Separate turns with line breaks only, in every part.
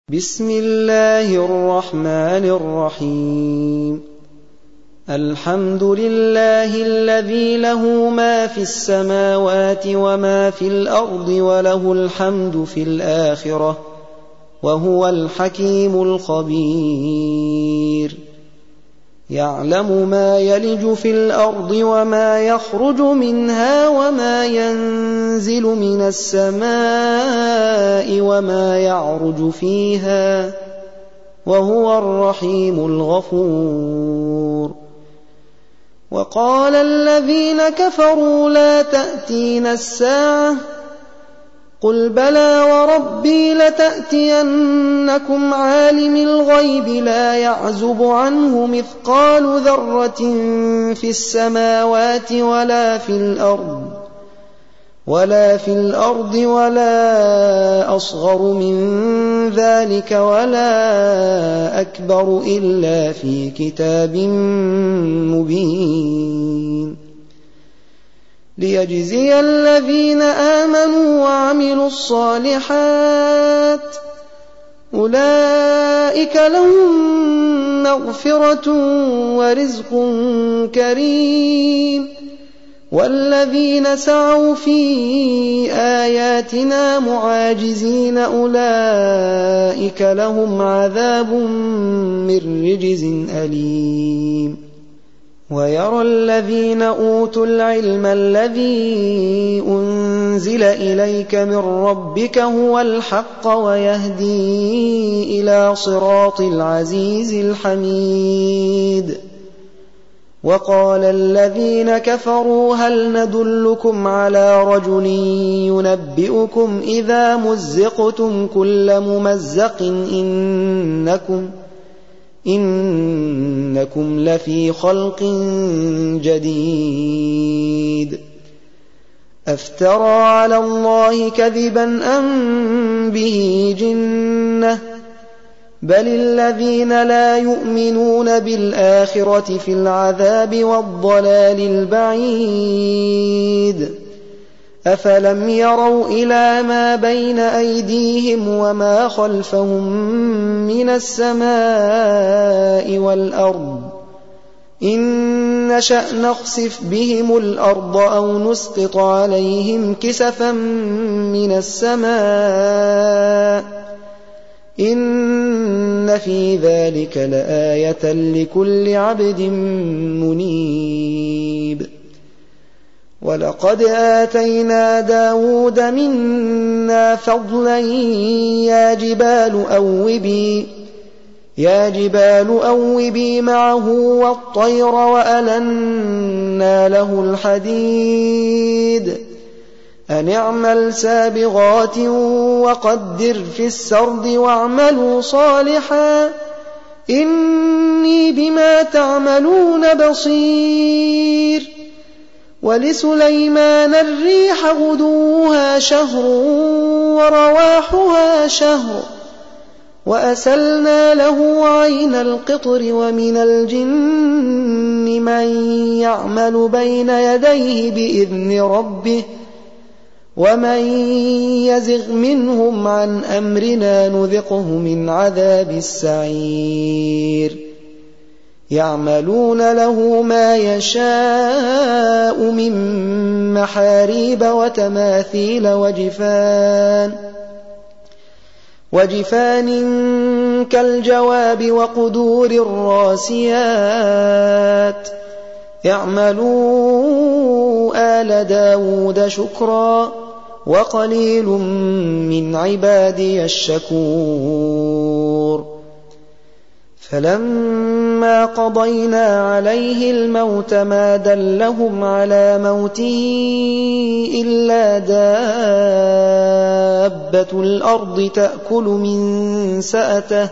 بسم الله الرحمن الرحيم. الحمد لله الذي له ما في السماوات وما في الأرض وله الحمد في الآخرة وهو الحكيم الخبير. يعلم ما يلج في الأرض وما يخرج منها وما ينزل من السماء وما يعرج فيها وهو الرحيم الغفور. وقال الذين كفروا لا تأتينا الساعة قل بلى وربي لتأتينكم عالم الغيب لا يعزب عنه مثقال ذرة في السماوات ولا في الأرض ولا أصغر من ذلك ولا أكبر إلا في كتاب مبين. ليجزي الذين آمنوا وعملوا الصالحات أولئك لهم مغفرة ورزق كريم. والذين سعوا في آياتنا معاجزين أولئك لهم عذاب من رجز أليم. ويرى الذين أوتوا العلم الذي أنزل إليك من ربك هو الحق ويهدي إلى صراط العزيز الحميد. وقال الذين كفروا هل ندلكم على رجل ينبئكم إذا مزقتم كل ممزق إنكم لفي خلق جديد. أفترى على الله كذبا أم به جنة بل الذين لا يؤمنون بالآخرة في العذاب والضلال البعيد. أفلم يروا إلى ما بين أيديهم وما خلفهم من السماء والأرض إن نشأ نخسف بهم الأرض أو نسقط عليهم كسفا من السماء إن في ذلك لآية لكل عبد منيب. ولقد آتينا داود منا فضلا يا جبال أوبي معه والطير وألنا له الحديد أن اعمل سابغات وقدر في السرد واعملوا صالحا إني بما تعملون بصير. ولسليمان الريح غدوها شهر ورواحها شهر وأسلنا له عين القطر ومن الجن من يعمل بين يديه بإذن ربه ومن يزغ منهم عن أمرنا نذقه من عذاب السعير. يعملون له ما يشاء من محاريب وتماثيل وجفان كالجواب وقدور الراسيات. اعملوا آل داود شكرا وقليل من عبادي الشكور. فلما قضينا عليه الموت ما دلهم على موته إلا دابة الأرض تأكل من سأته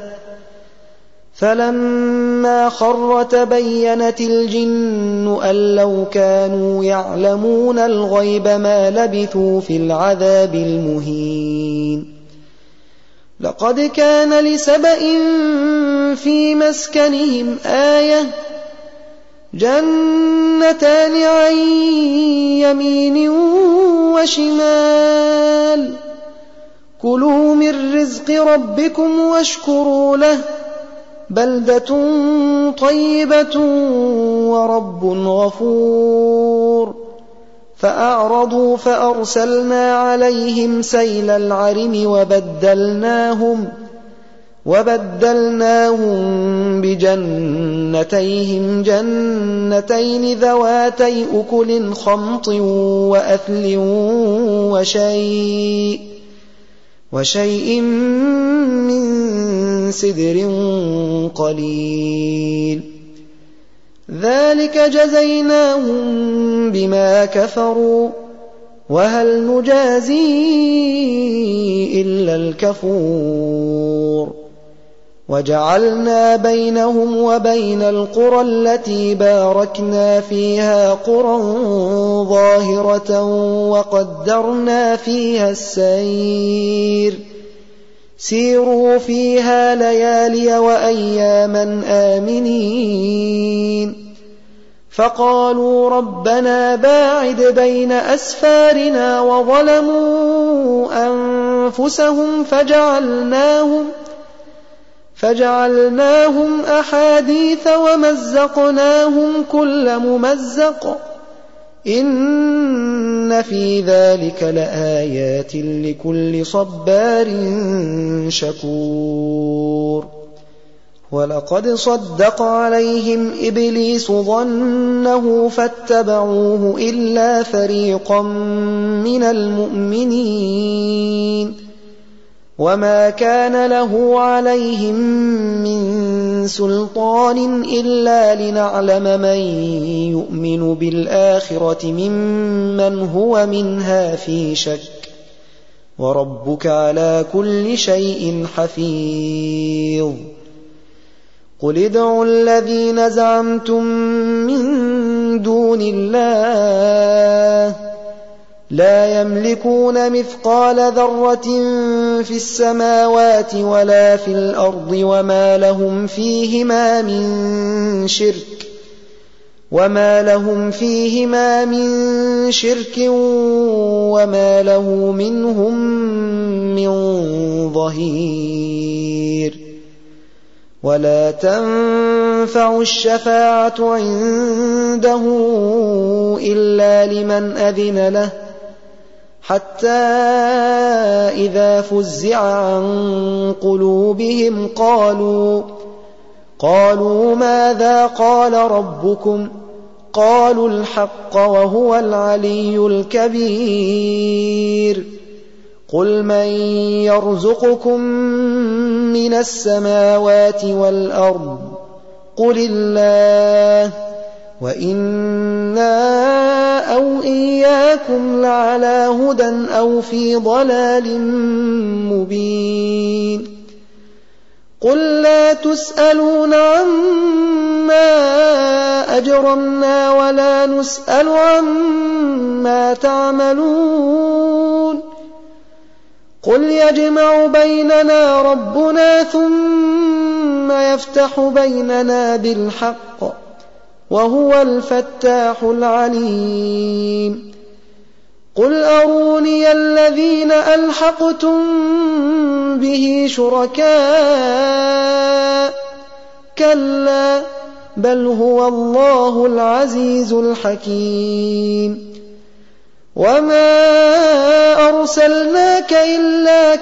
فلما خر تبينت الجن أن لو كانوا يعلمون الغيب ما لبثوا في العذاب المهين. لقد كان لسبإ في مسكنهم آية جنتان عن يمين وشمال كلوا من رزق ربكم واشكروا له بلدة طيبة ورب غفور فأعرضوا فأرسلنا عليهم سيل العرم وبدلناهم بجنتيهم جنتين ذواتي أكل خمط وأثل وشيء من سدر قليل ذلك جزيناهم بما كفروا وهل نجازي إلا الكفور وجعلنا بينهم وبين القرى التي باركنا فيها قرى ظاهرة وقدرنا فيها السير سيروا فيها ليالي وأياما آمنين فقالوا ربنا باعد بين أسفارنا وظلموا أنفسهم فجعلناهم أحاديث ومزقناهم كل ممزق إن في ذلك لآيات لكل صبار شكور ولقد صدق عليهم إبليس ظنه فاتبعوه إلا فريقا من المؤمنين وما كان له عليهم من سلطان إلا لنعلم من يؤمن بالآخرة ممن هو منها في شك وربك على كل شيء حفيظ قل ادعوا الذين زعمتم من دون الله لا يملكون مثقال ذرة في السماوات ولا في الأرض وما لهم فيهما من شرك وما له منهم من ظهير ولا تنفع الشفاعة عنده إلا لمن أذن له حتى إذا فزع عن قلوبهم قالوا ماذا قال ربكم قالوا الحق وهو العلي الكبير قل من يرزقكم من السماوات والأرض قل الله وإنا أو إياكم لعلى هدى أو في ضلال مبين قل لا تسألون عما أجرمنا ولا نسأل عما تعملون قل يجمع بيننا ربنا ثم يفتح بيننا بالحق وهو الفتاح العليم قل أروني الذين ألحقتم به شركاء كلا بل هو الله العزيز الحكيم وما أرسلناك إلا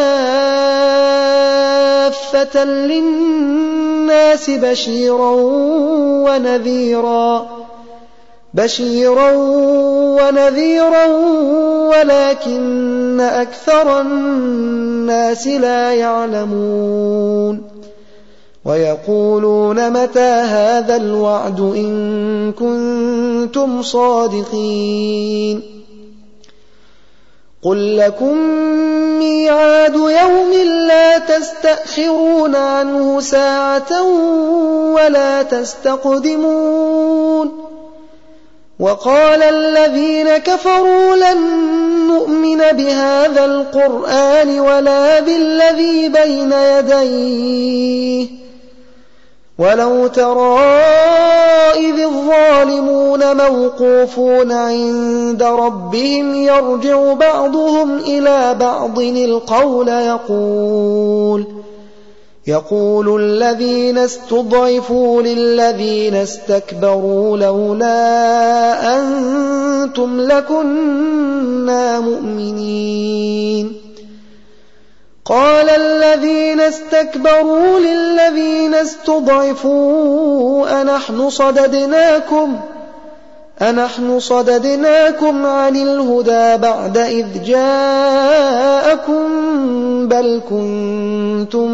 كافة للناس بشيرا ونذيرا ولكن أكثر الناس لا يعلمون ويقولون متى هذا الوعد إن كنتم صادقين قل لكم ميعاد يوم لا تستأخرون عنه ساعة ولا تستقدمون وقال الذين كفروا لن نؤمن بهذا القرآن ولا بالذي بين يديه ولو ترى إذ الظالمون موقوفون عند ربهم يرجع بعضهم إلى بعض القول يقول الذين استضعفوا للذين استكبروا لولا أنتم لكنا مؤمنين قال الذين استكبروا للذين استضعفوا أنحن صددناكم عن الهدى بعد إذ جاءكم بل كنتم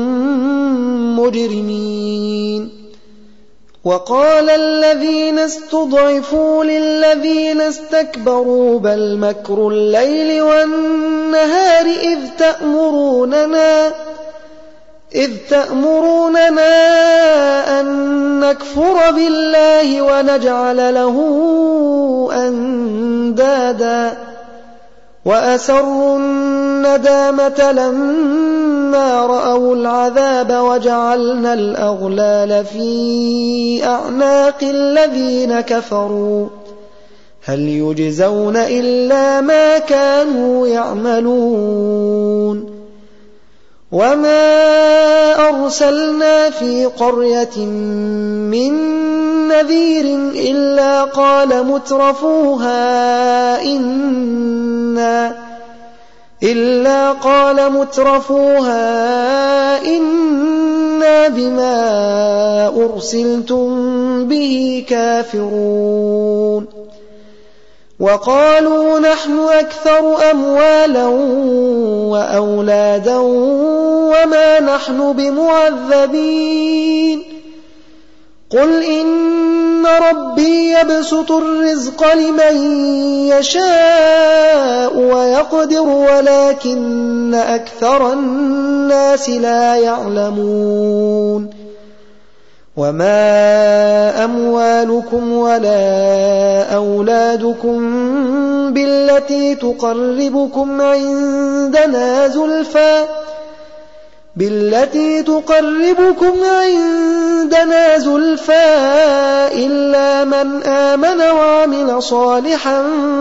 مجرمين وقال الذين استضعفوا للذين استكبروا بل مكر الليل والنهار إذ تأمروننا أن نكفر بالله ونجعل له أندادا وأسروا الندامة لما رأوا العذاب وجعلنا الأغلال في أعناق الذين كفروا هل يجزون إلا ما كانوا يعملون وما أرسلنا في قرية من نذير إلا قال مترفوها إنا بما أرسلتم به كافرون وقالوا نحن أكثر أموالا وأولادا وما نحن بمعذبين قل إن ربي يبسط الرزق لمن يشاء ويقدر ولكن أكثر الناس لا يعلمون وما أموالكم ولا أولادكم بالتي تقربكم عندنا زلفى إلا من آمن وعمل صالحا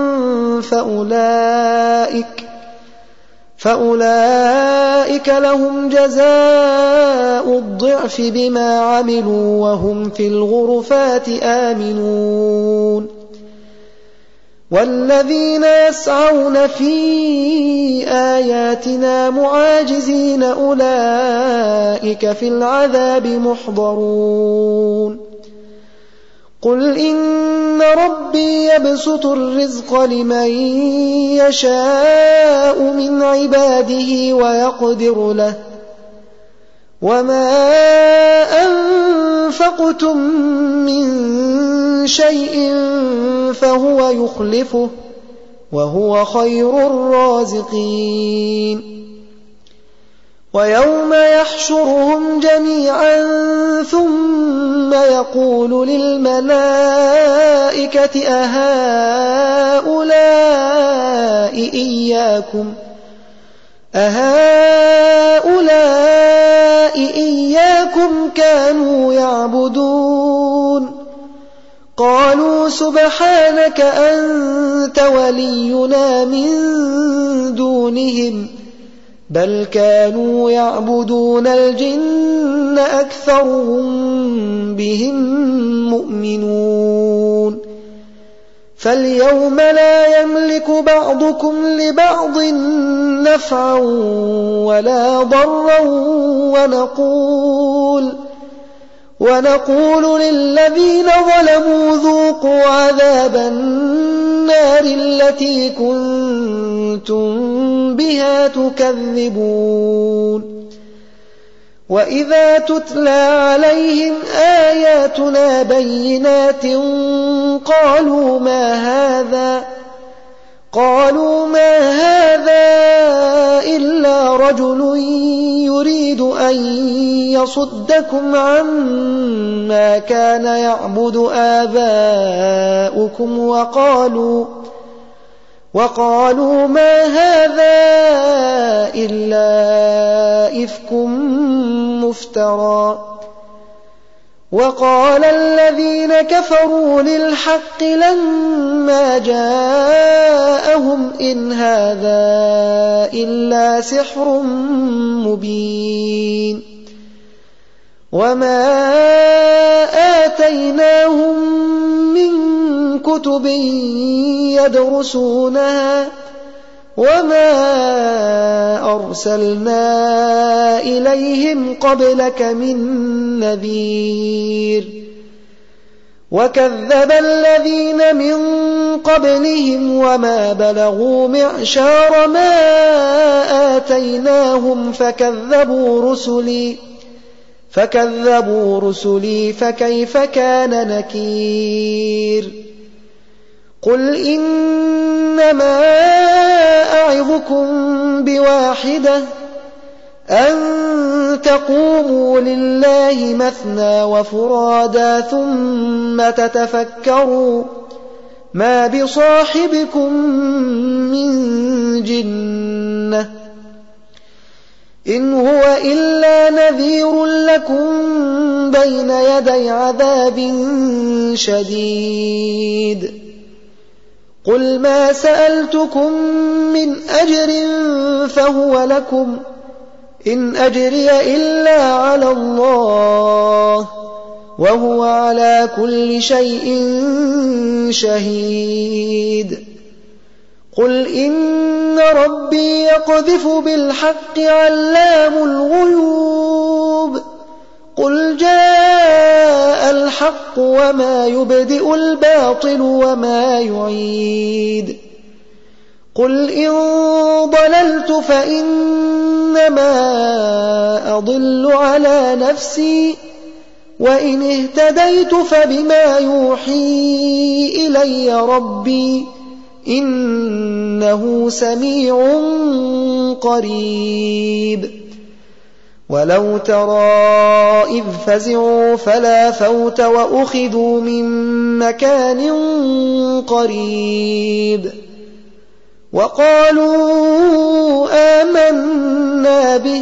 فأولئك لهم جزاء الضعف بما عملوا وهم في الغرفات آمنون والذين يسعون في آياتنا معاجزين أولئك في العذاب محضرون قل إن ربي يبسط الرزق لمن يشاء من عباده ويقدر له وما أنفقتم من شيء فهو يخلفه وهو خير الرازقين ويوم يحشرهم جميعا ثم يقول للملائكة أهؤلاء إياكم كانوا يعبدون قالوا سبحانك أنت ولينا من دونهم بل كانوا يعبدون الجن أكثرهم بهم مؤمنون فاليوم لا يملك بعضكم لبعض نفعا ولا ضرا ونقول للذين ظلموا ذوقوا عذاب النار التي كنتم بها تكذبون وإذا تتلى عليهم آياتنا بينات قالوا ما هذا إلا رجل يريد أن يصدكم عما كان يعبد آباؤكم وقالوا ما هذا إلا إفك مفترى وقال الذين كفروا للحق لما جاءهم إن هذا إلا سحر مبين وما آتيناهم من كتب يدرسونها وما أرسلنا إليهم قبلك من نذير وكذب الذين من قبلهم وما بلغوا معشار ما آتيناهم فكذبوا رسلي فكيف كان نكير قل إنما أعظكم بواحدة أن تقوموا لله مثنى وفرادا ثم تتفكروا ما بصاحبكم من جنة إن هو إلا نذير لكم بين يدي عذاب شديد قل ما سألتكم من أجر فهو لكم إن أجري إلا على الله وهو على كل شيء شهيد قل إن ربي يقذف بالحق علام الغيوب قل جاء الحق وما يبدئ الباطل وما يعيد قل إن ضللت فإنما أضل على نفسي وإن اهتديت فبما يوحي إلي ربي إنه سميع قريب ولو ترى إذ فزعوا فلا فوت وأخذوا من مكان قريب وقالوا آمنا به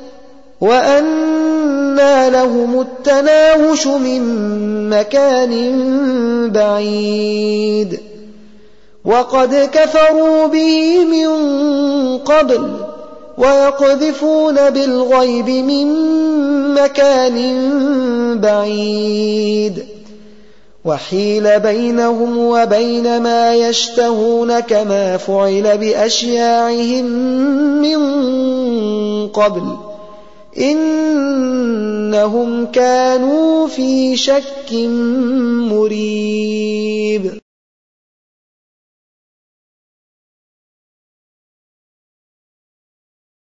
وأنى لهم التناوش من مكان بعيد وقد كفروا به من قبل ويقذفون بالغيب من مكان بعيد وحيل بينهم وبين ما يشتهون كما فعل بأشياعهم من قبل إنهم كانوا في شك مريب